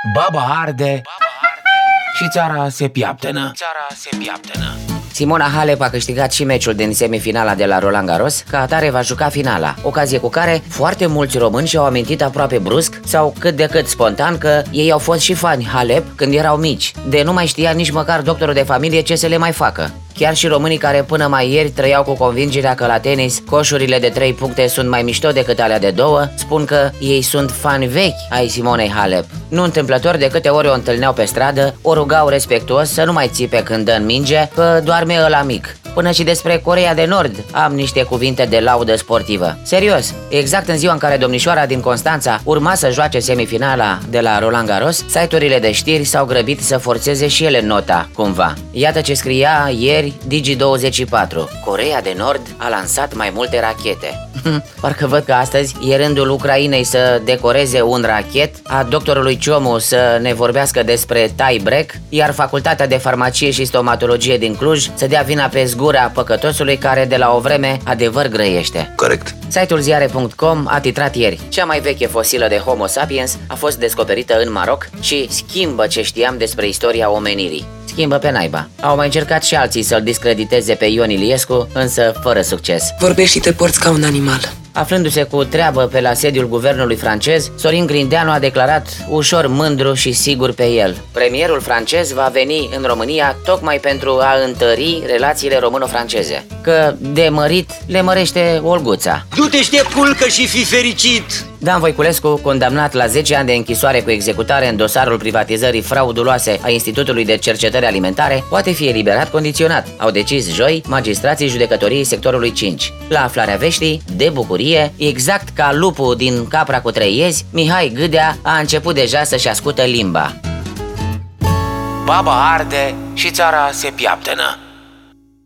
Baba arde și țara se piaptănă. Simona Halep a câștigat și meciul din semifinala de la Roland Garros, ca atare va juca finala, ocazie cu care foarte mulți români și-au amintit aproape brusc sau cât de cât spontan că ei au fost și fani Halep când erau mici, de nu mai știa nici măcar doctorul de familie ce să le mai facă. Chiar și românii care până mai ieri trăiau cu convingerea că la tenis coșurile de 3 puncte sunt mai mișto decât alea de 2, spun că ei sunt fani vechi ai Simonei Halep. Nu întâmplător, de câte ori o întâlneau pe stradă, o rugau respectuos să nu mai țipe când dă în minge, că doarme ăla mic. Până și despre Coreea de Nord am niște cuvinte de laudă sportivă. Serios, exact în ziua în care domnișoara din Constanța urma să joace semifinala de la Roland Garros, site-urile de știri s-au grăbit să forțeze și ele nota, cumva. Iată ce scria ieri Digi24. Coreea de Nord a lansat mai multe rachete. Parcă văd că astăzi e rândul Ucrainei să decoreze un rachet, a doctorului Ciomu să ne vorbească despre tie-break, iar Facultatea de Farmacie și Stomatologie din Cluj să dea vina pe zgura păcătosului care de la o vreme adevăr grăiește. Corect. Site-ul ziare.com a titrat ieri: cea mai veche fosilă de Homo sapiens a fost descoperită în Maroc și schimbă ce știam despre istoria omenirii. Schimbă pe naiba. Au mai încercat și alții să-l discrediteze pe Ion Iliescu, însă fără succes. Vorbești și te porți ca un animal. Aflându-se cu treabă pe la sediul guvernului francez, Sorin Grindeanu a declarat ușor mândru și sigur pe el: premierul francez va veni în România tocmai pentru a întări relațiile româno-franceze, că de mărit le mărește Olguța. Du-te, culcă și fi fericit! Dan Voiculescu, condamnat la 10 ani de închisoare cu executare în dosarul privatizării frauduloase a Institutului de Cercetări Alimentare, poate fi eliberat condiționat, au decis joi magistrații judecătoriei sectorului 5. La aflarea veștii, de bucurie, exact ca lupul din Capra cu 3 iezi, Mihai Gâdea a început deja să-și ascută limba. Baba arde și țara se piaptănă.